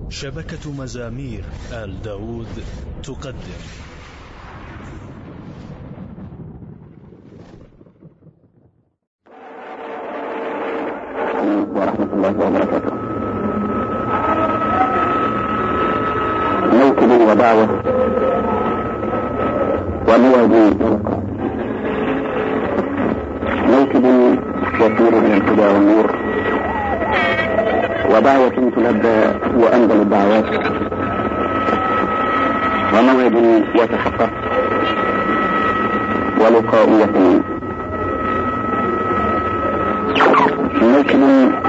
شبكة مزامير آل داود تقدم ورحمة الله وبركاته. موكب ودعوة وليدي طرقا، موكب يسير بالهدى والنور، ودعوة تلبى وأنزل الدعوات، وموعد يتحقق ولقاء يقين. موكب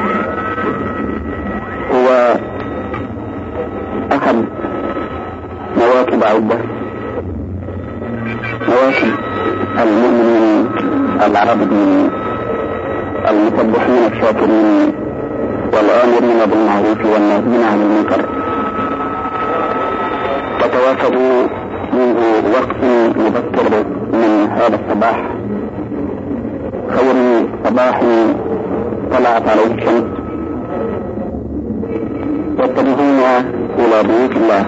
هو أحد مواكب عدة، مواكب المؤمنين العابدين المسبحين الشاكرين والآمرين بالمعروف والناهين عن المنكر، وتواكبوا منذ وقت مبكر من هذا الصباح، خير صباح طلعت عليه الشمس، يتجهون إلى بيوت الله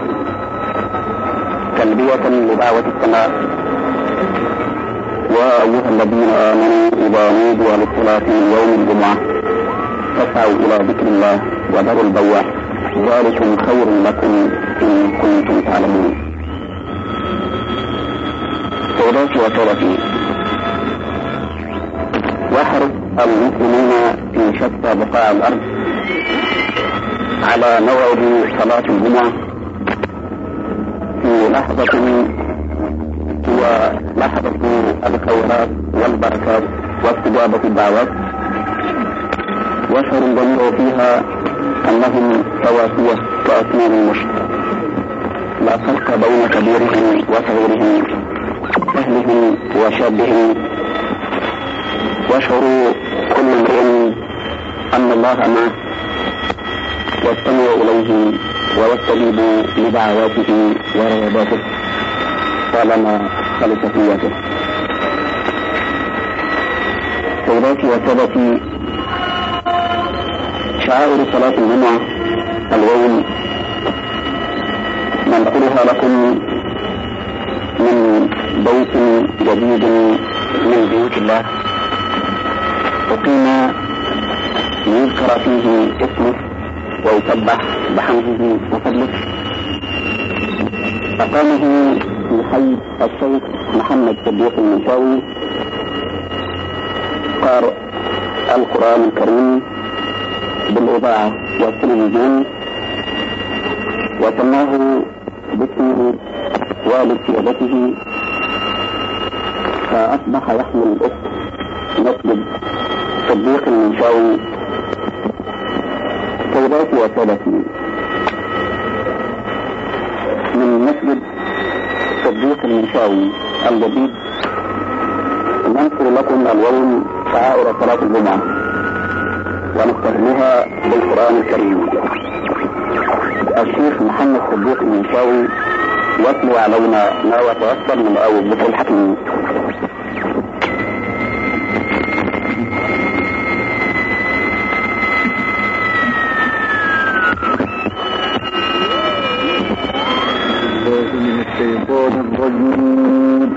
تلبية لدعوة السماء. وأيها الذين آمنوا إذا نودوا للصلاة من يوم الجمعة فاسعوا إلى ذكر الله وذروا البيع، ذلكم خير لكم إن كنتم تعلمون. سيداتي وسادتي، يحرص المسلمون في شتى بقاع الأرض على موعد صلاة الجمعة في لحظة هو لحظة الخيرات والبركات واستجابة الدعوات، واشهر الجميع فيها أنهم سواسية كأسنان المشط، لا فرق بين كبيرهم وصغيرهم، أهلهم وشابهم، واشعر كل امرئ أن الله معه يستمع إليه ويستجيب لدعواته ورغباته طالما خلص نيته. سيداتي وسادتي، شعائر صلاة الجمعة اليوم ننقلها لكم من بيت جديد من بيوت الله، أقيم يذكر فيه اسمه ويسبح بحمده وفضله. أقامه في حي الشيخ محمد صديق المنشاوي، قارئ القرآن الكريم بالإذاعة والتلفزيون، وسماه باسمه والد سيادته، فأصبح يحمل اسم مسجد صديق المنشاوي. سيداتي وسادتي، من مسجد صديق المنشاوي الجديد ننقل لكم اليوم شعائر صلاة الجمعة ونختمها بالقرآن الكريم. الشيخ محمد صديق المنشاوي يتلو علينا ما يتيسر من آية الذكر الحكيم. من الشيطان الرجيم.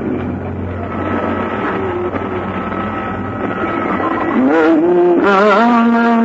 من آمن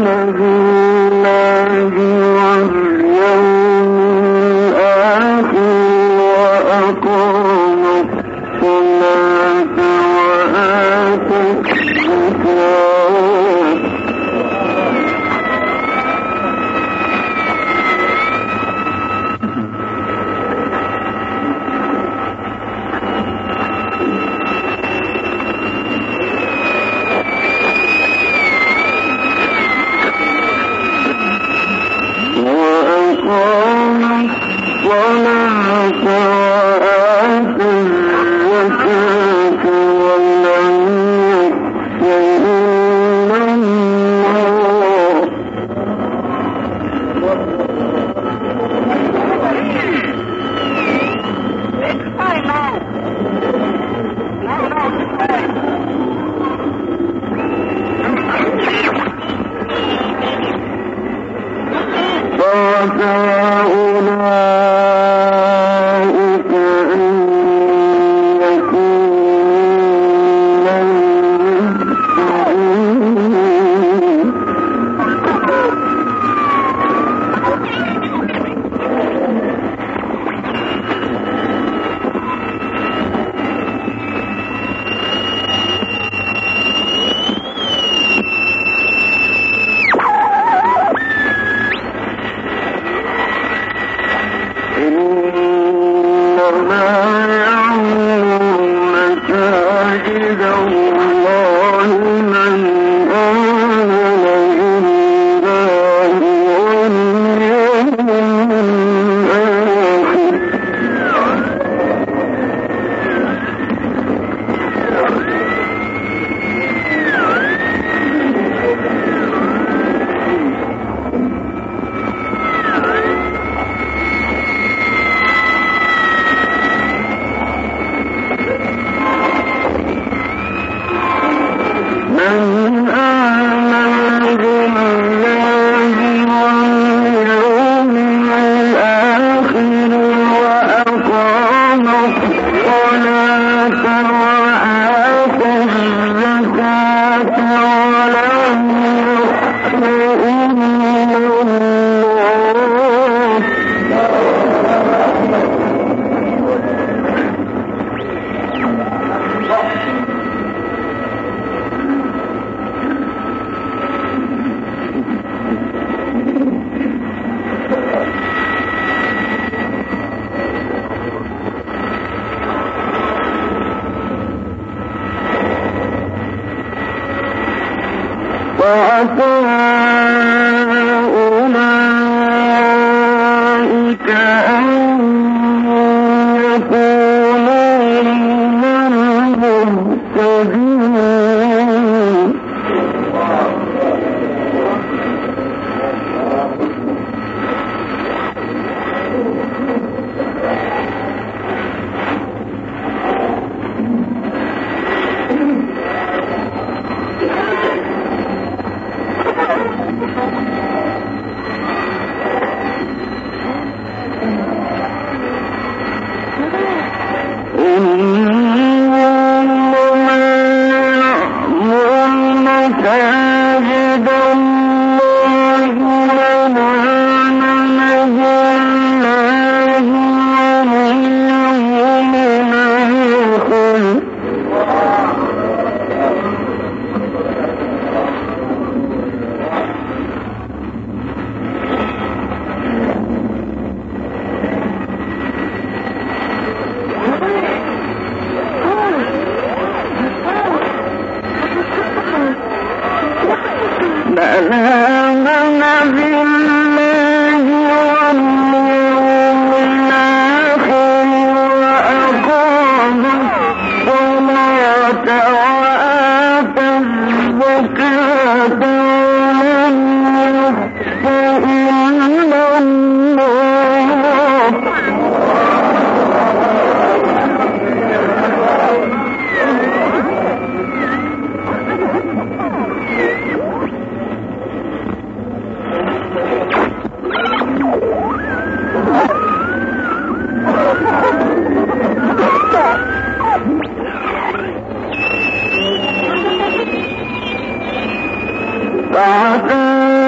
فعسى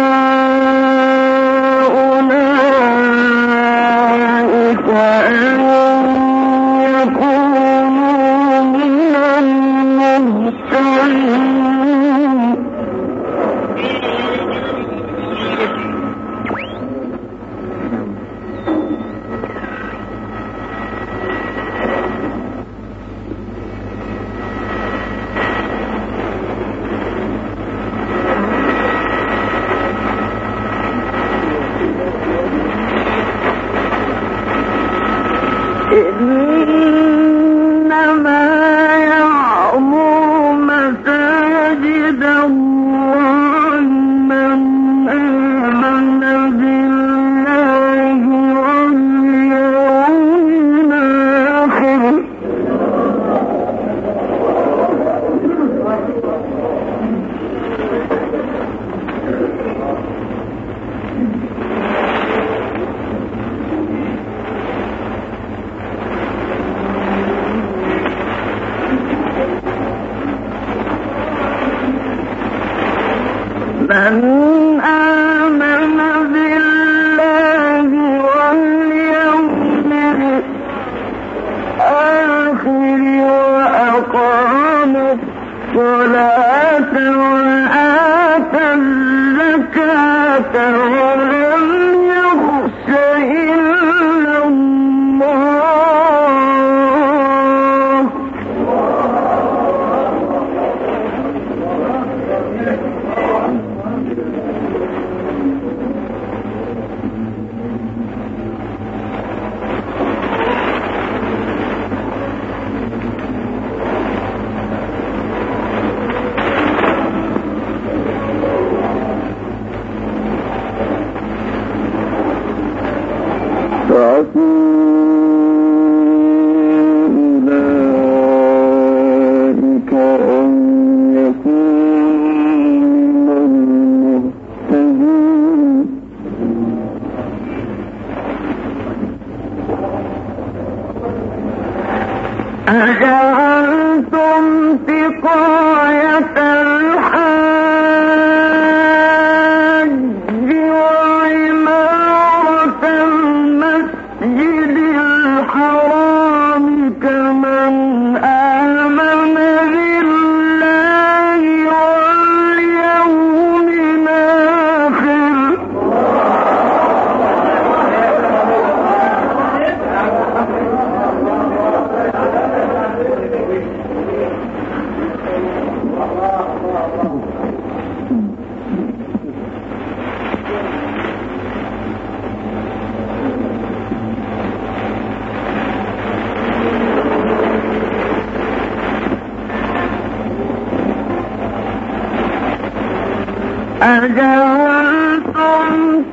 أجعلتم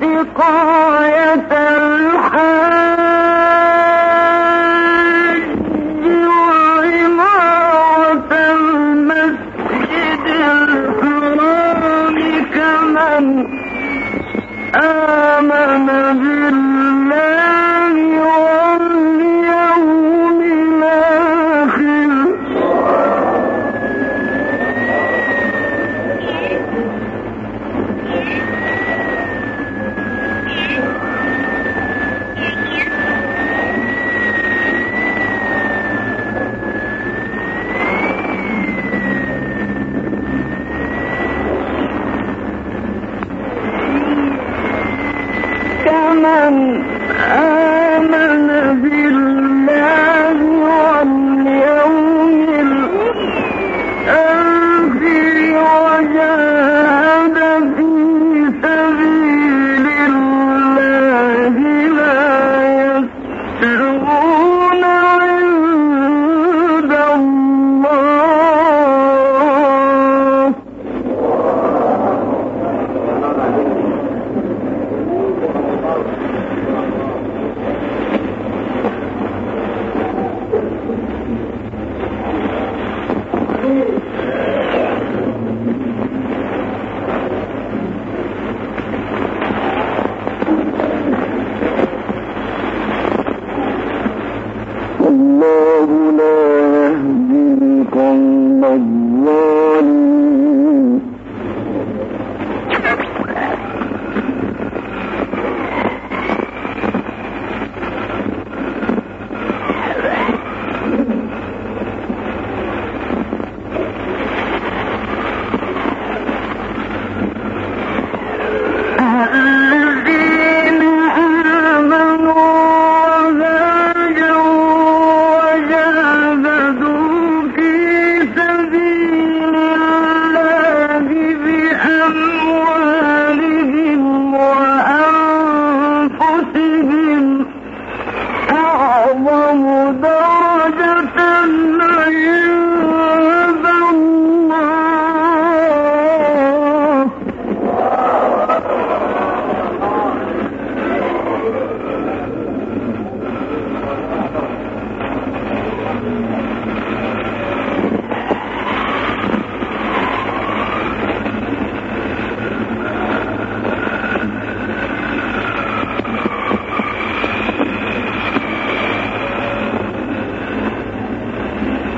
سقاية الحاج وعمارة المسجد الحرام كمن آمن بالله واليوم الآخر كمن آمن بالله واليوم الآخر وجاهد في سبيل الله لا يستوون عند الله والله لا يهدي القوم الظالمين الذين آمنوا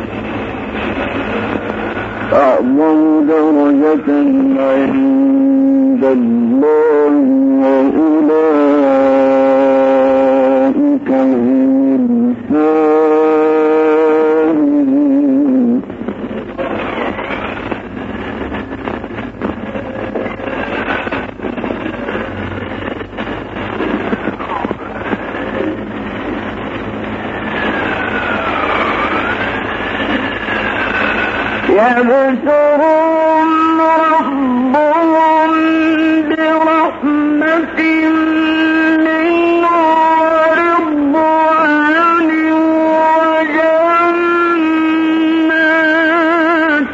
أعظم درجة عند عند الله وأولئك هم الفائزون. يبشرهم ربهم برحمة منه ورضوان وجنات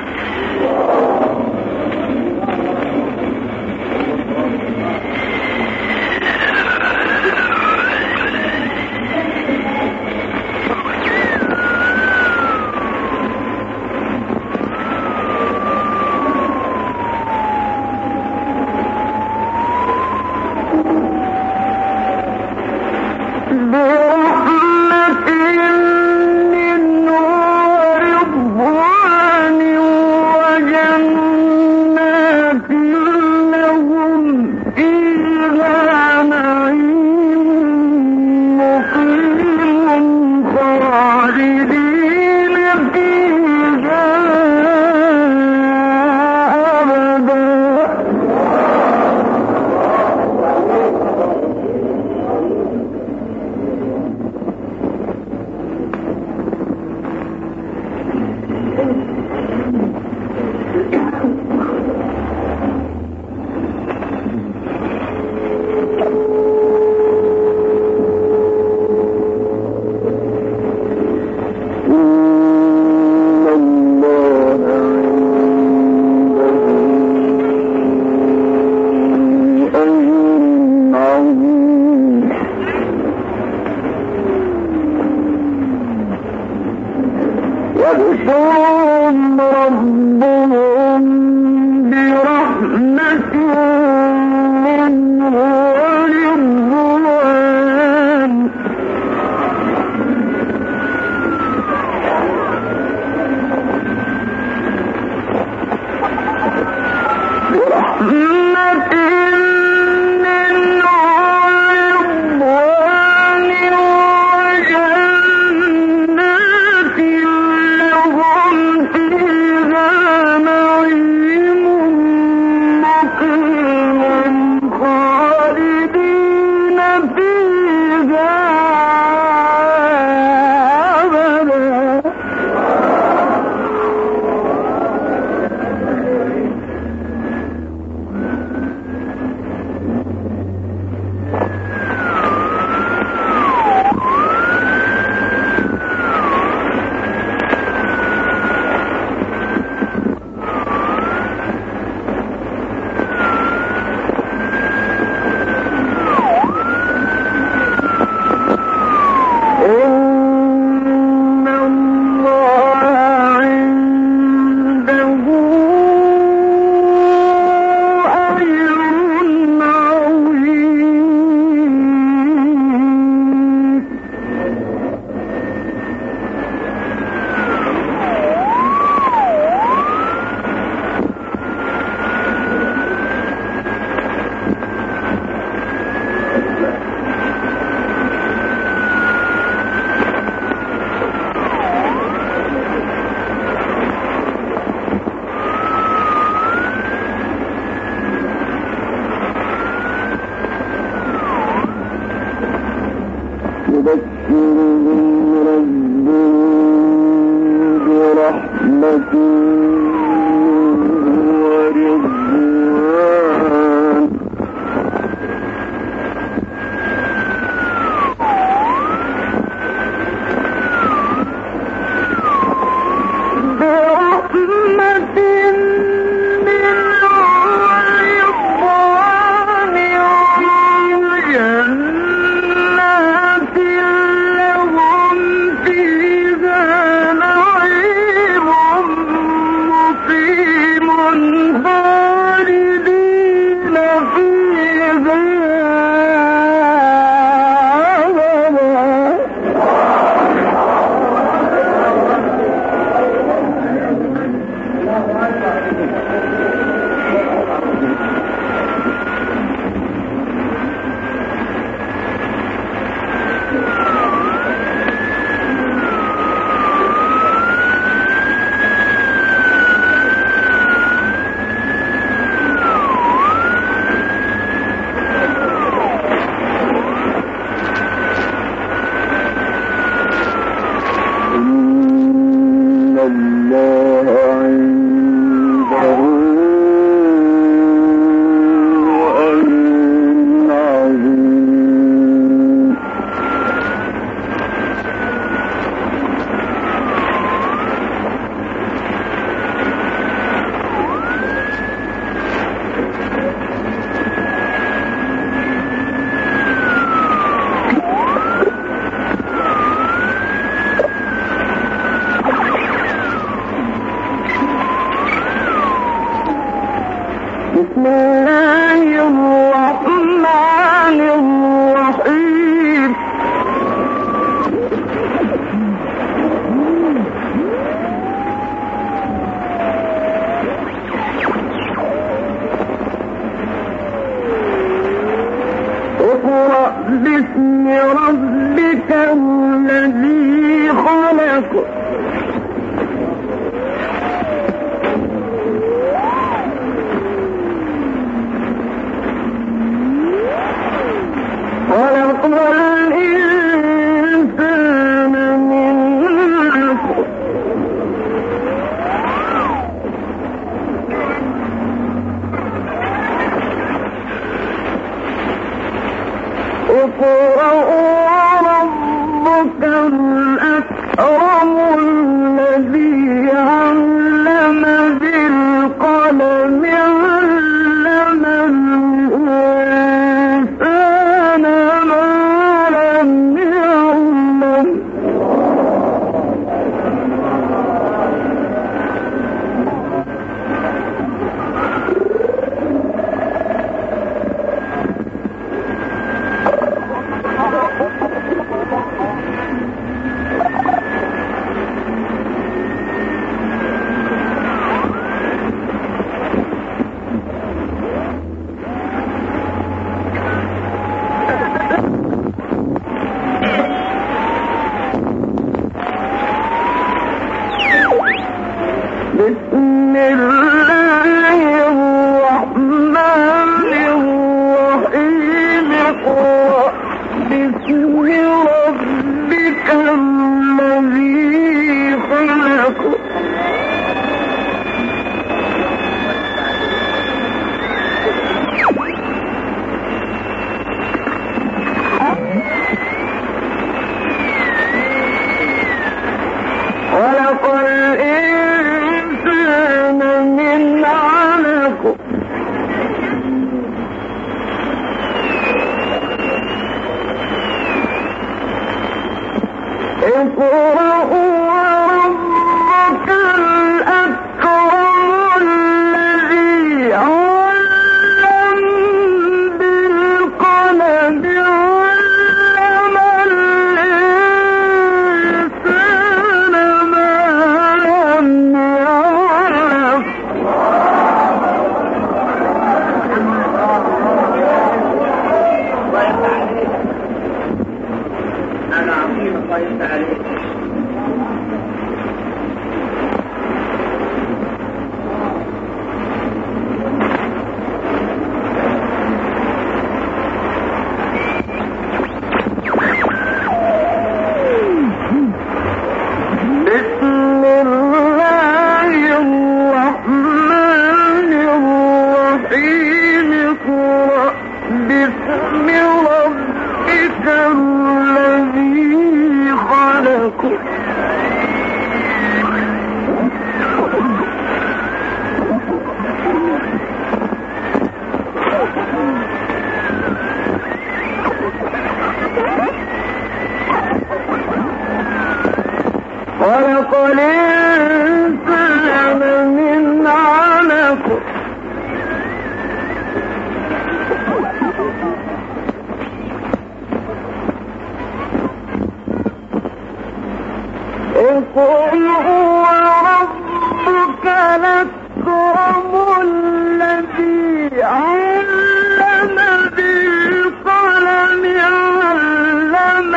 يبشرهم ربهم برحمة منه ورضوان الله الرحمن الرحيم. اقرأ باسم ربك الذي خلق. خلق الإنسان من علق. اقرأ وربك الأكرم الذي علم بالقلم علم الإنسان ما لم يعلم. بسم الله الرحمن الرحيم. اقرأ باسم ربك الذي خلق. خلق الإنسان من علق. اقرأ وربك الأكرم الذي علم بالقلم علم الإنسان ما لم يعلم. أنا عظيم الله يفتح عليك. بسم الله الرحمن الرحيم. اقرأ باسم ربك الذي خلق. خلق الإنسان من علق. اقرأ وربك الأكرم الذي علم بالقلم علم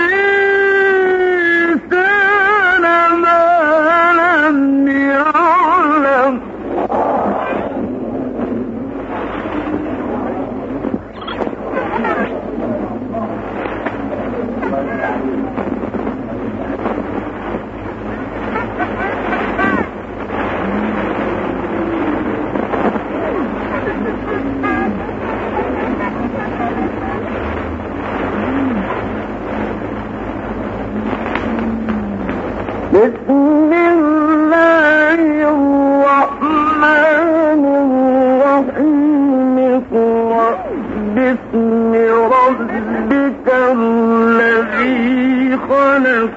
الإنسان ما لم يعلم. بسم الله الرحمن الرحيم. اقرأ باسم ربك الذي خلق.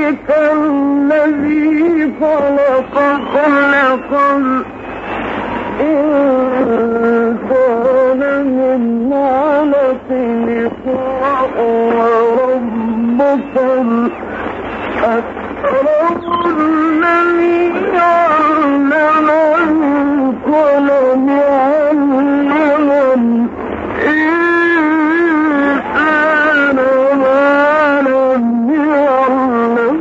ربك الذي خلق الإنسان من علق اقرأ وربك الأكرم الذي علم بالقلم علم الإنسان ما لم يعلم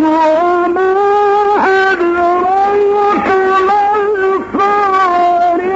وما أدراك ما القارعة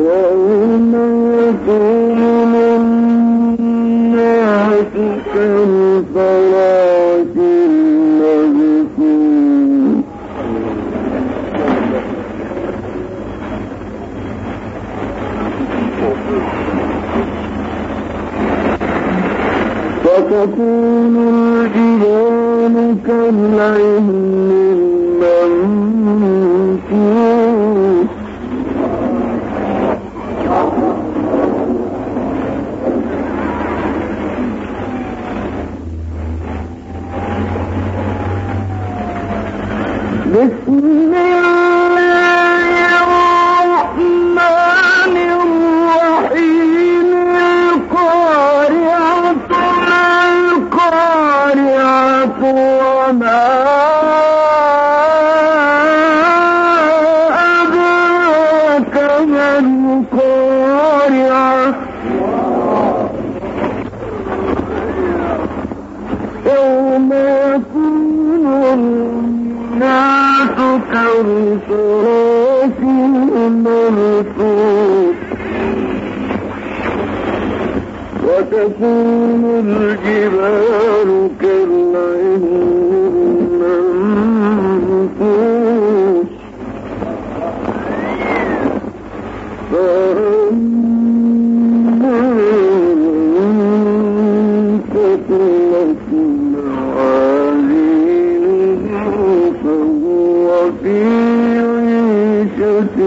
يوم يكون الناس كالفراش المبثوث وتكون الجبال كالعهن المنفوش بسم الله الرحمن الرحيم القارعة القارعة وما أدراك ما القارعة يوم يكون الناس كالفراش المبثوث وتكون الجبال كالعهن المنفوش فأما من ثقلت موازينه فهو في عيشة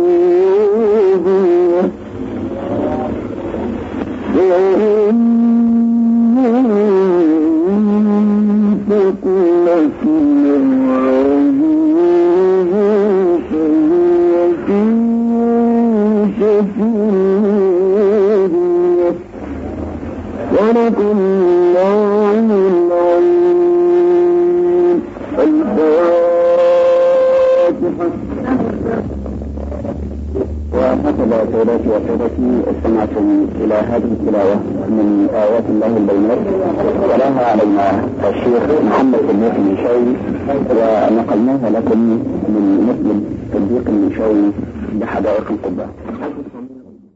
راضية وأما من ثقلت موازينه فهو في عيشة راضية صدق الله العظيم. الفاتحة. وهكذا سيداتي وسادتي استمعتم إلى هذه التلاوة من آيات الله البينات ولاها علينا الشيخ محمد صديق المنشاوي ونقلناها لكم من مسجد صديق المنشاوي بحدائق القبة.